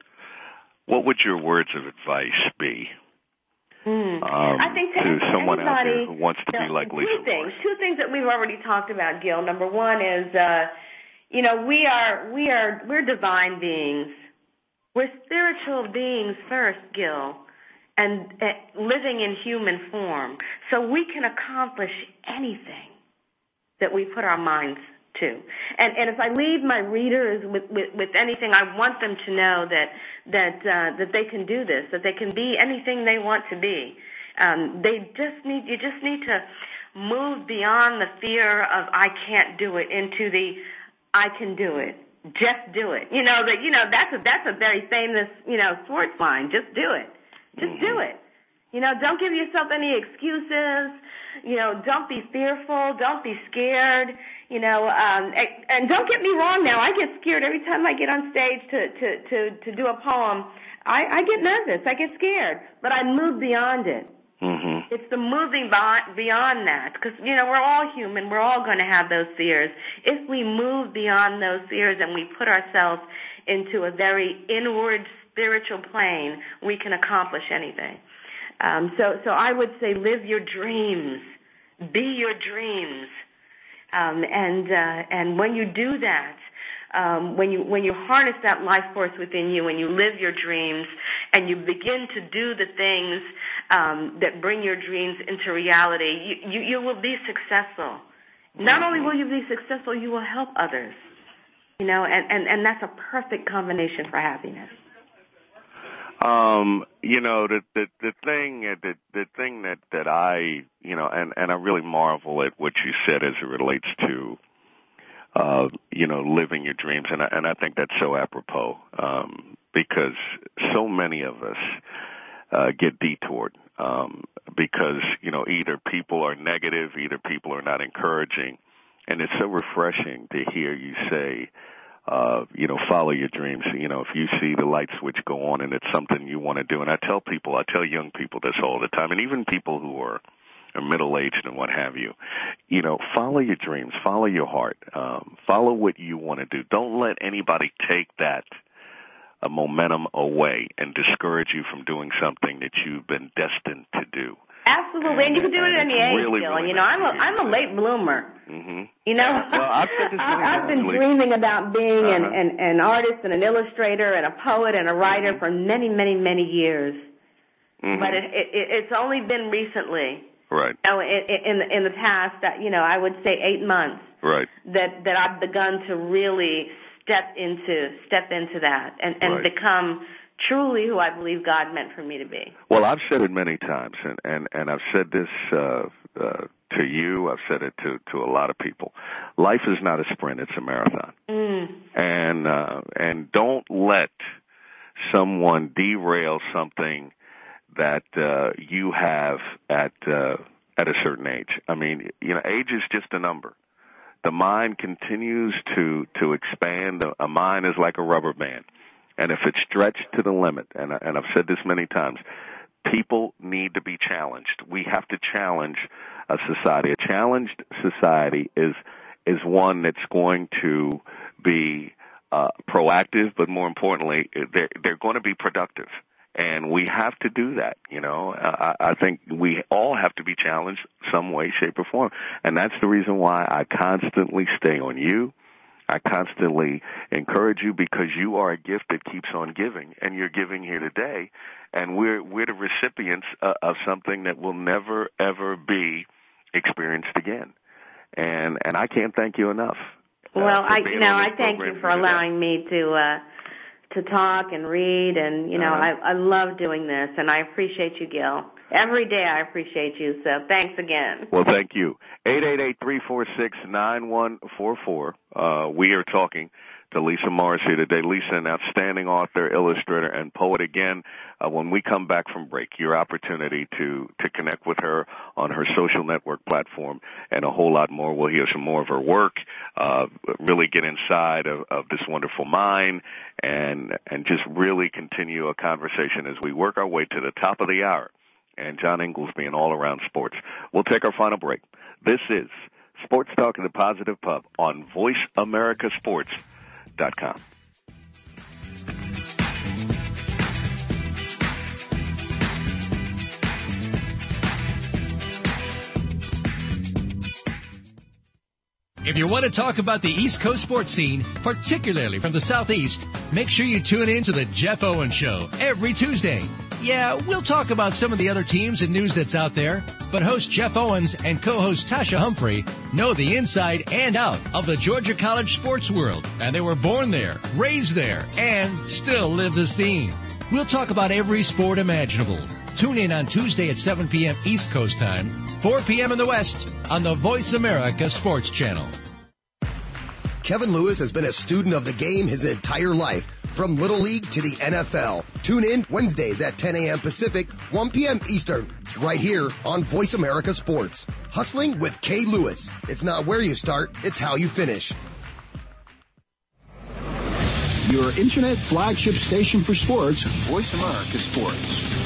what would your words of advice be? Mm. Um, I think to, to someone anybody, out there who wants to you know, be like Lisa two things. Morris. Two things that we've already talked about, Gil. Number one is, uh, you know, we are we are we're divine beings. We're spiritual beings first, Gil, and uh, living in human form. So we can accomplish anything that we put our minds to. And, and if I leave my readers with, with, with anything, I want them to know that that uh, that they can do this, that they can be anything they want to be. Um, they just need you just need to move beyond the fear of I can't do it into the I can do it. Just do it. You know that. You know that's a that's a very famous you know sports line. Just do it. Just mm-hmm. do it. You know, don't give yourself any excuses. You know, don't be fearful. Don't be scared. You know, um, and, and don't get me wrong. Now, I get scared every time I get on stage to to to, to do a poem. I, I get nervous. I get scared, but I move beyond it. Mm-hmm. It's the moving beyond that, because, you know, we're all human. We're all going to have those fears. If we move beyond those fears and we put ourselves into a very inward spiritual plane, we can accomplish anything. Um, so, so I would say live your dreams. Be your dreams. Um, and, uh, and when you do that, Um, when you when you harness that life force within you, and you live your dreams, and you begin to do the things um, that bring your dreams into reality, you, you, you will be successful. Not only will you be successful, you will help others. You know, and, and, and that's a perfect combination for happiness. Um, you know, the the the thing the the thing that that I you know, and and I really marvel at what you said as it relates to. Uh, you know, living your dreams, and I, and I think that's so apropos um, because so many of us uh, get detoured um, because, you know, either people are negative, either people are not encouraging, and it's so refreshing to hear you say, uh, you know, follow your dreams. You know, if you see the light switch go on and it's something you want to do, and I tell people, I tell young people this all the time, and even people who are or middle-aged and what have you, you know, follow your dreams, follow your heart, um, follow what you want to do. Don't let anybody take that uh, momentum away and discourage you from doing something that you've been destined to do. Absolutely, and, and you can do it at any age, really, Gil. really you know, I'm a, I'm a late bloomer. Mm-hmm. You know, well, I've, said this I've been dreaming about being uh-huh. an, an, an artist and an illustrator and a poet and a writer mm-hmm. for many, many, many years. Mm-hmm. But it, it, it's only been recently. Right. You know, in, in in the past, you know, I would say eight months. Right. That that I've begun to really step into step into that and, and right. become truly who I believe God meant for me to be. Well, I've said it many times, and and, and I've said this uh, uh, to you. I've said it to to a lot of people. Life is not a sprint; it's a marathon. Mm. And uh, and don't let someone derail something that uh, you have at uh, at a certain age. I mean, you know, age is just a number. The mind continues to to expand. A mind is like a rubber band, and if it's stretched to the limit, and and I've said this many times, people need to be challenged. We have to challenge a society. A challenged society is is one that's going to be uh, proactive, but more importantly, they're they're going to be productive. And we have to do that, you know. I, I think we all have to be challenged some way, shape, or form. And that's the reason why I constantly stay on you. I constantly encourage you because you are a gift that keeps on giving, and you're giving here today. And we're we're the recipients uh, of something that will never, ever be experienced again. And and I can't thank you enough. Uh, well, I you know I thank you for allowing me to uh, to talk and read, and you know uh-huh. I I love doing this, and I appreciate you, Gil. Every day I appreciate you, so thanks again. Well, thank you. eight eight eight, three four six, nine one four four. Uh, we are talking to Lisa Morris here today. Lisa, an outstanding author, illustrator, and poet. Again, uh, when we come back from break, your opportunity to, to connect with her on her social network platform and a whole lot more. We'll hear some more of her work, uh, really get inside of, of this wonderful mind, and and just really continue a conversation as we work our way to the top of the hour. And John Inglesby and All Around Sports. We'll take our final break. This is Sports Talk in the Positive Pub on voice america sports dot com. If you want to talk about the East Coast sports scene, particularly from the Southeast, make sure you tune in to the Jeff Owens Show every Tuesday. Yeah, we'll talk about some of the other teams and news that's out there, but host Jeff Owens and co-host Tasha Humphrey know the inside and out of the Georgia College sports world, and they were born there, raised there, and still live the scene. We'll talk about every sport imaginable. Tune in on Tuesday at seven p.m. East Coast time, four p.m. in the West on the Voice America Sports Channel. Kevin Lewis has been a student of the game his entire life, from Little League to the N F L. Tune in Wednesdays at ten a.m. Pacific, one p.m. Eastern, right here on Voice America Sports. Hustling with Kay Lewis. It's not where you start, it's how you finish. Your internet flagship station for sports, Voice America Sports.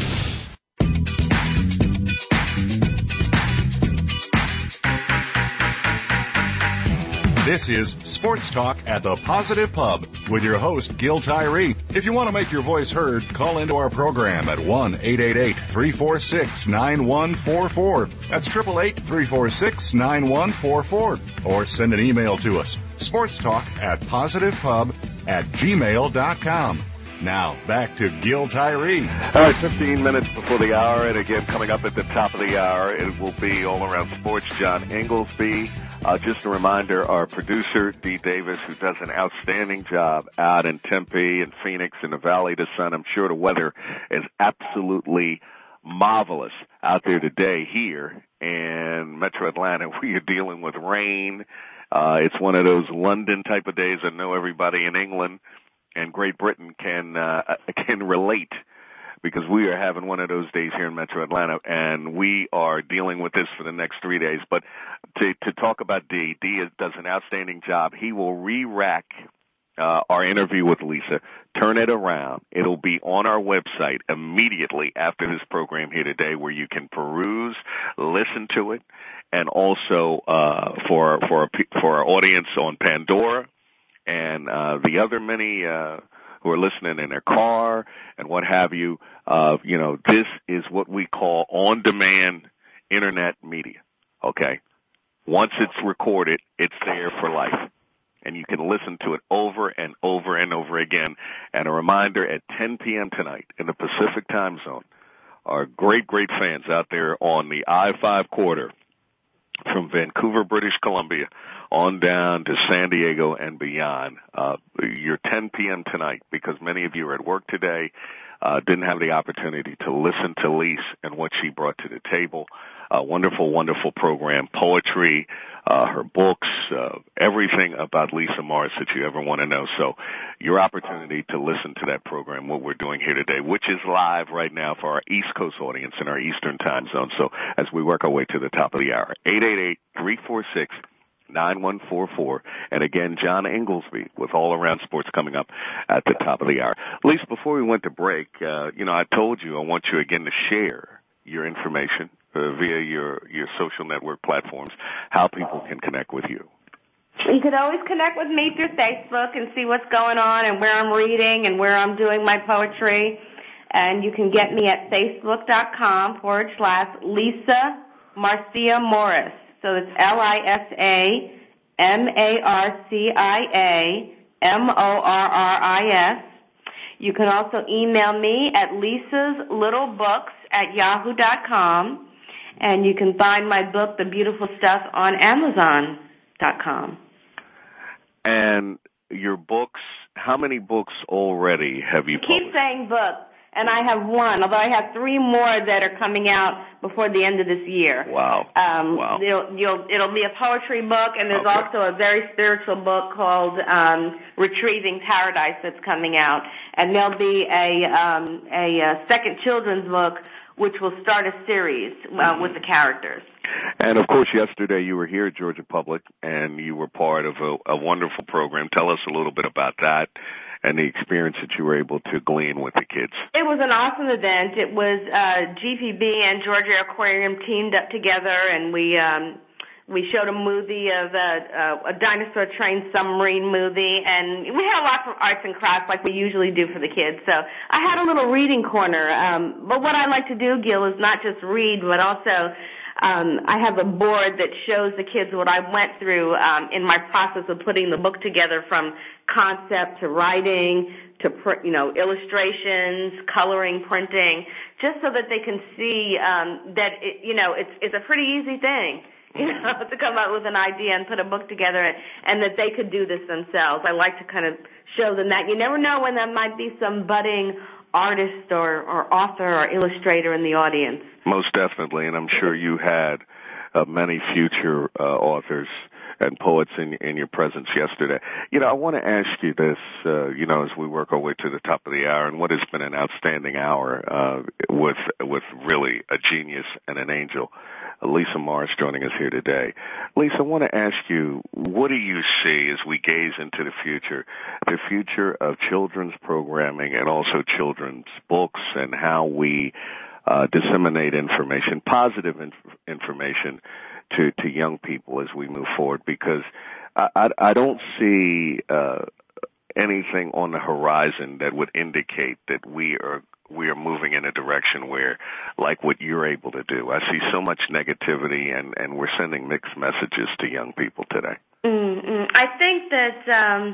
This is Sports Talk at the Positive Pub with your host, Gil Tyree. If you want to make your voice heard, call into our program at one eight eight eight, three four six, nine one four four. That's eight eight eight, three four six, nine one four four. Or send an email to us, sportstalk at positivepub at gmail dot com. Now, back to Gil Tyree. All right, fifteen minutes before the hour, and again, coming up at the top of the hour, it will be All Around Sports, John Inglesby. Uh, just a reminder, our producer, Dee Davis, who does an outstanding job out in Tempe and Phoenix in the Valley of the Sun. I'm sure the weather is absolutely marvelous out there today. Here in Metro Atlanta, we are dealing with rain. Uh, it's one of those London type of days. I know everybody in England and Great Britain can uh, can relate, because we are having one of those days here in Metro Atlanta, and we are dealing with this for the next three days. But to, to talk about Dee, Dee does an outstanding job. He will re-rack uh, our interview with Lisa, turn it around. It'll be on our website immediately after this program here today, where you can peruse, listen to it, and also uh, for for our, for our audience on Pandora and uh, the other many uh, who are listening in their car and what have you. Uh, you know, this is what we call on-demand internet media. Okay, once it's recorded, it's there for life, and you can listen to it over and over and over again. And a reminder, at ten p.m. tonight in the Pacific time zone, our great, great fans out there on the I five corridor from Vancouver, British Columbia, on down to San Diego and beyond. Uh, you're ten p.m. tonight, because many of you are at work today, uh, didn't have the opportunity to listen to Lise and what she brought to the table. A wonderful, wonderful program, poetry, uh, her books, uh, everything about Lisa Morris that you ever want to know. So your opportunity to listen to that program, what we're doing here today, which is live right now for our East Coast audience in our Eastern time zone. So as we work our way to the top of the hour, eight eight eight, three four six, nine one four four. And again, John Inglesby with All Around Sports coming up at the top of the hour. Lisa, before we went to break, uh, you know, I told you I want you again to share your information uh, via your, your social network platforms, how people can connect with you. You could always connect with me through Facebook and see what's going on and where I'm reading and where I'm doing my poetry. And you can get me at facebook.com forward slash Lisa Marcia Morris. So it's L I S A M A R C I A M O R R I S. You can also email me at lisas little books at yahoo dot com. And you can find my book, The Beautiful Stuff, on amazon dot com. And your books, how many books already have you I published? keep saying books, and I have one, although I have three more that are coming out before the end of this year. Wow. Um, wow. You'll, you'll, it'll be a poetry book, and there's Okay. also a very spiritual book called um, Retrieving Paradise that's coming out. And there'll be a, um, a, a second children's book, which will start a series uh, with the characters. And, of course, yesterday you were here at Georgia Public, and you were part of a, a wonderful program. Tell us a little bit about that and the experience that you were able to glean with the kids. It was an awesome event. It was uh, G P B and Georgia Aquarium teamed up together, and we um, we showed a movie of a, a dinosaur trained submarine movie, and we had a lot from arts and crafts like we usually do for the kids. So I had a little reading corner. Um, but what I like to do, Gil, is not just read, but also Um, I have a board that shows the kids what I went through um, in my process of putting the book together, from concept to writing to, you know, illustrations, coloring, printing, just so that they can see um, that, it, you know, it's, it's a pretty easy thing, you know, to come up with an idea and put a book together, and, and that they could do this themselves. I like to kind of show them that. You never know when there might be some budding artist or, or author or illustrator in the audience. Most definitely, and I'm sure you had uh, many future uh, authors and poets in, in your presence yesterday. You know, I want to ask you this, uh, you know, as we work our way to the top of the hour, and what has been an outstanding hour uh, with with really a genius and an angel, Lisa Morris, joining us here today. Lisa, I want to ask you, what do you see as we gaze into the future, the future of children's programming and also children's books, and how we uh, disseminate information, positive inf- information to, to young people as we move forward? Because I, I, I don't see uh, anything on the horizon that would indicate that we are we are moving in a direction where, like what you're able to do. I see so much negativity, and, and we're sending mixed messages to young people today. Mm-hmm. I think that um,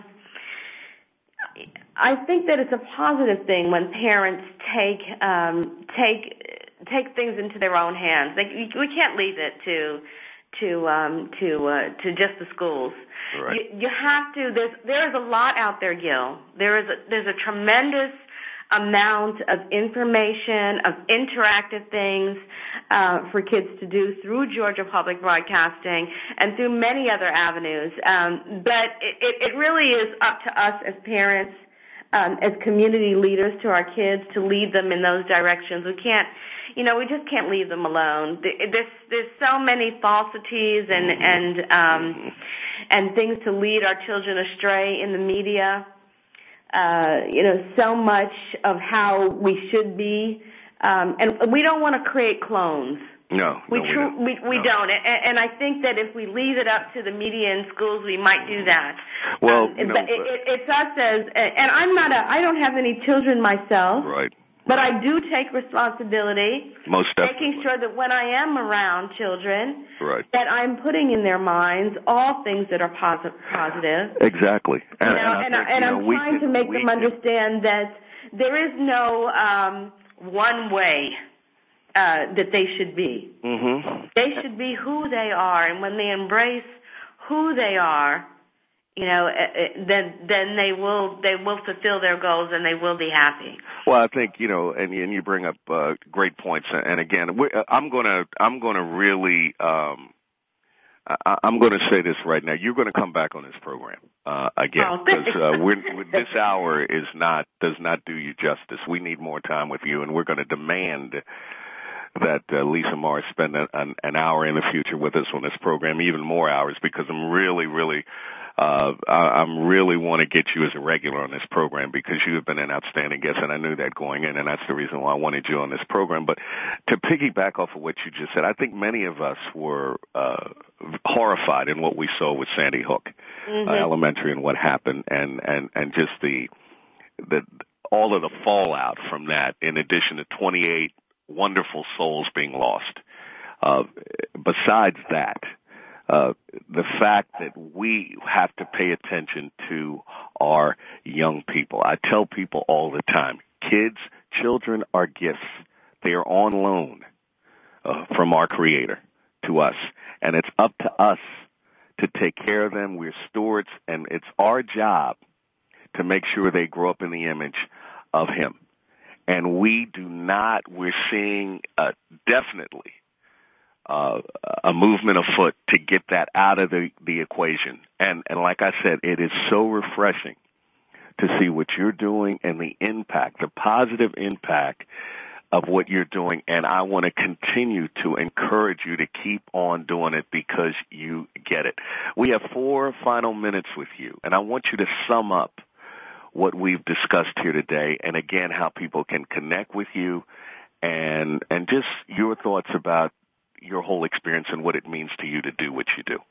I think that it's a positive thing when parents take um, take take things into their own hands. Like, we can't leave it to to um, to uh, to just the schools. Right. You, you have to. There's there is a lot out there, Gil. There is a, there's a tremendous amount of information, of interactive things uh, for kids to do through Georgia Public Broadcasting and through many other avenues. Um, but it, it really is up to us as parents, um, as community leaders, to our kids, to lead them in those directions. We can't, you know, we just can't leave them alone. There's there's so many falsities and and um, and things to lead our children astray in the media. Uh, you know, so much of how we should be, um, and we don't want to create clones. No, we no, we tr- don't. We, we no. don't, and, and I think that if we leave it up to the media and schools, we might do that. Well, um, you know, but it, it, it's us as, and I'm not a, I don't have any children myself. Right. But I do take responsibility, Most definitely. making sure that when I am around children, right. that I'm putting in their minds all things that are posi- positive. Exactly. And, and, you know, and, and, think, and you know, I'm we trying can, to make we them can, understand that there is no um, one way uh, that they should be. Mm-hmm. They should be who they are, and when they embrace who they are, you know, then then they will they will fulfill their goals and they will be happy. Well, I think, you know, and, and you bring up uh, great points. And again, we're, I'm gonna I'm gonna really um, I, I'm gonna say this right now. You're gonna come back on this program uh, again, because oh, uh, we're, this hour is not does not do you justice. We need more time with you, and we're going to demand that uh, Lisa Morris spend a, an, an hour in the future with us on this program, even more hours, because I'm really, really. Uh, I, I'm really want to get you as a regular on this program, because you have been an outstanding guest, and I knew that going in, and that's the reason why I wanted you on this program. But to piggyback off of what you just said, I think many of us were uh, horrified in what we saw with Sandy Hook mm-hmm. uh, Elementary and what happened, and, and, and just the the all of the fallout from that, in addition to twenty-eight wonderful souls being lost. Uh, besides that, uh, the fact that we have to pay attention to our young people. I tell people all the time, kids, children are gifts. They are on loan uh, from our Creator to us, and it's up to us to take care of them. We're stewards, and it's our job to make sure they grow up in the image of Him. And we do not, we're seeing uh, definitely uh, a movement afoot to get that out of the, the equation. And, and like I said, it is so refreshing to see what you're doing and the impact, the positive impact of what you're doing. And I want to continue to encourage you to keep on doing it because you get it. We have four final minutes with you, and I want you to sum up what we've discussed here today, and again, how people can connect with you, and and just your thoughts about your whole experience and what it means to you to do what you do.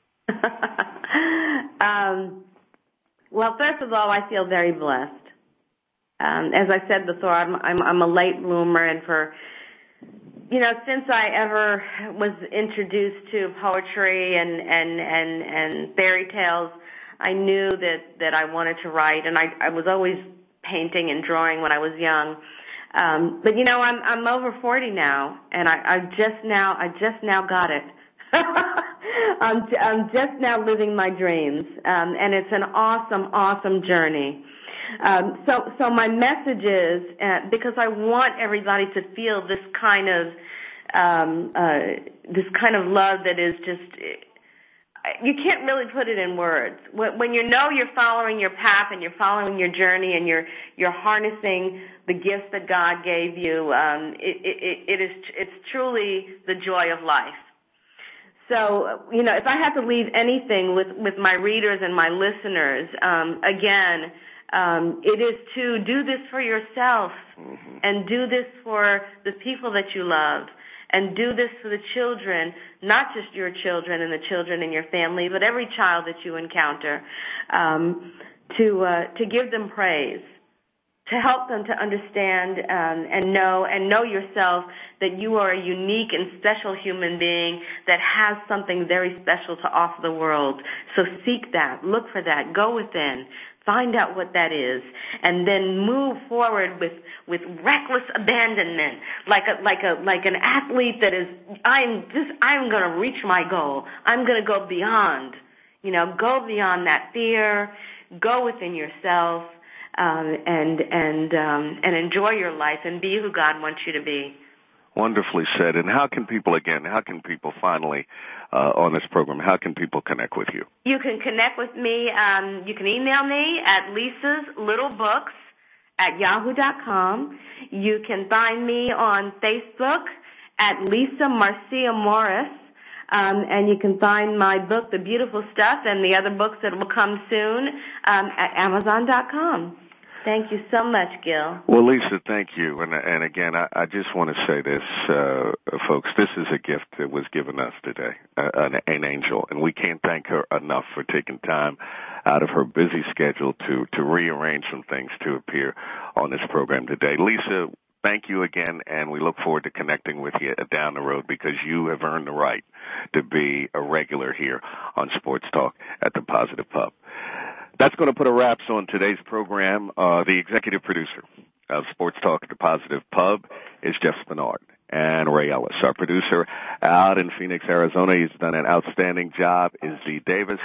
um, well, first of all, I feel very blessed. Um, as I said before, I'm, I'm I'm a late bloomer, and for you know, since I ever was introduced to poetry and and and, and fairy tales, I knew that, that I wanted to write, and I, I was always painting and drawing when I was young. Um, but you know, I'm I'm over forty now, and I, I just now I just now got it. I'm I'm just now living my dreams, um, and it's an awesome, awesome journey. Um, so so my message is, uh, because I want everybody to feel this kind of um, uh, this kind of love that is just. You can't really put it in words. When you know you're following your path and you're following your journey and you're you're harnessing the gifts that God gave you, um, it, it, it is it's truly the joy of life. So, you know, if I had to leave anything with, with my readers and my listeners, um, again, um, it is to do this for yourself mm-hmm. and do this for the people that you love. And do this for the children, not just your children and the children in your family, but every child that you encounter, um, to uh, to give them praise, to help them to understand um, and know and know yourself that you are a unique and special human being that has something very special to offer the world. So seek that, look for that, go within. Find out what that is, and then move forward with, with reckless abandonment, like a like a like an athlete that is. I'm just. I'm going to reach my goal. I'm going to go beyond. You know, go beyond that fear. Go within yourself, um, and and um, and enjoy your life and be who God wants you to be. Wonderfully said. And how can people, again, how can people finally, uh, on this program, how can people connect with you? You can connect with me. Um, you can email me at Lisa's Little Books at yahoo dot com. You can find me on Facebook at Lisa Marcia Morris. Um, and you can find my book, The Beautiful Stuff, and the other books that will come soon um, at amazon dot com. Thank you so much, Gil. Well, Lisa, thank you. And, and again, I, I just want to say this, uh, folks, this is a gift that was given us today, uh, an, an angel. And we can't thank her enough for taking time out of her busy schedule to, to rearrange some things to appear on this program today. Lisa, thank you again, and we look forward to connecting with you down the road because you have earned the right to be a regular here on Sports Talk at the Positive Pub. That's going to put a wraps on today's program. Uh, the executive producer of Sports Talk at the Positive Pub is Jeff Spinard and Ray Ellis. Our producer out in Phoenix, Arizona, he's done an outstanding job, is Z Davis.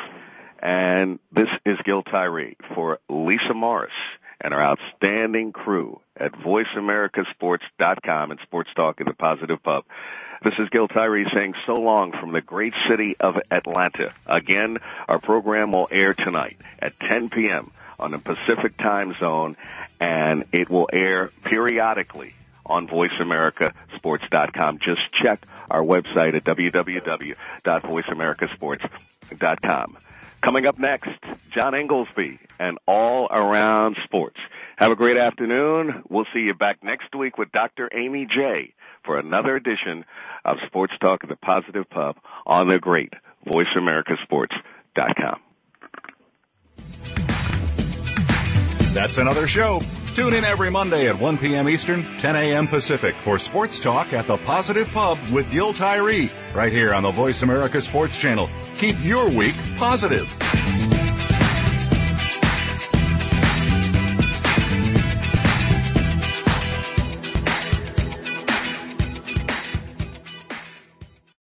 And this is Gil Tyree for Lisa Morris and our outstanding crew at voice america sports dot com and Sports Talk at the Positive Pub. This is Gil Tyree saying so long from the great city of Atlanta. Again, our program will air tonight at ten p.m. on the Pacific time zone, and it will air periodically on voice america sports dot com. Just check our website at w w w dot voice america sports dot com. Coming up next, John Inglesby and All Around Sports. Have a great afternoon. We'll see you back next week with Doctor Amy J. for another edition of Sports Talk at the Positive Pub on the great voice america sports dot com. That's another show. Tune in every Monday at one p.m. Eastern, ten a.m. Pacific for Sports Talk at the Positive Pub with Gil Tyree, right here on the Voice America Sports Channel. Keep your week positive.